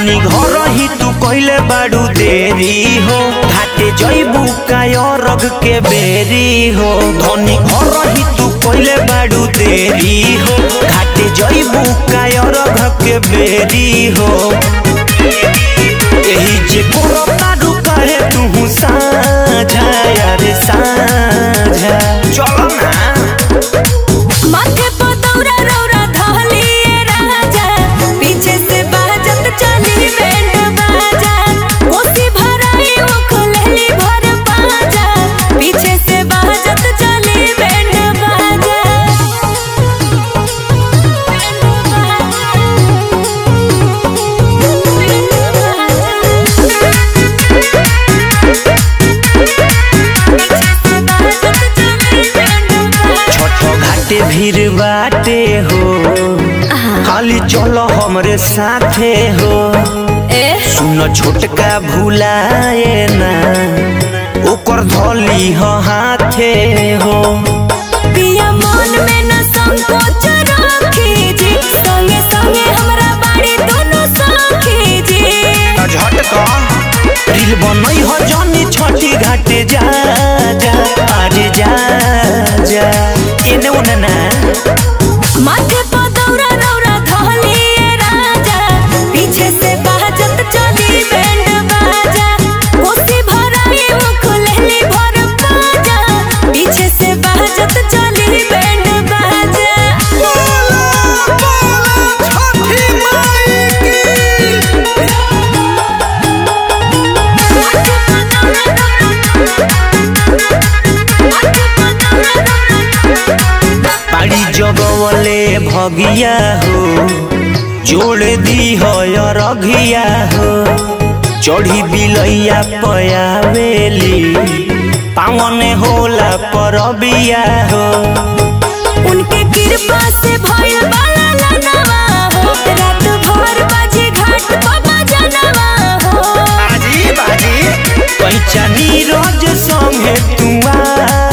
धनी घर ही तू कहले बाड़ू देरी हो घाटे जइबू काय रग के बेरी हो धनी घर ही तू कहले बाड़ू देरी हो घाटे जइबू काय रग के बेरी हो यही जे कोरतारू कहे तू साझा यार साझा चलो ना माथे पर दौरा रौरा धलिए राजा पीछे से बाजत चली बैंड बाजा कोसी भराई उखलेली भर बाजा पीछे से बाजत चली बैंड बाजा घाटे भीड़ बाटे हो खाली चलो हमरे साथे हो सुनो छोटका भुलाए ना ओकर धोली हो हाथे हो पिया मन में न संकोच रखी जी संगे संगे हमरा बाड़ी दोनों सखी जी झटका रील बनई हो जानी छठी घाटे जा जा अरे जा जा एने ओने ना माथे पर दौरा रौरा धलिए राजा पीछे से बाजत चली बैंड बाजा कोसी भराई उखलेली भर बाजा पीछे से बाजत चली बैंड बाजा छठी माई पाड़ी जगवले भगिया हो जोड़ दी हो रघिया हो चढ़ी बिलैया पयावेली पावन होला परबिया हो उनके कृपा से भइल बाला लनवा हो रात भर बाजी घाट पर बजनवा हो बाजी बाजी कैचा नीरज संगे तू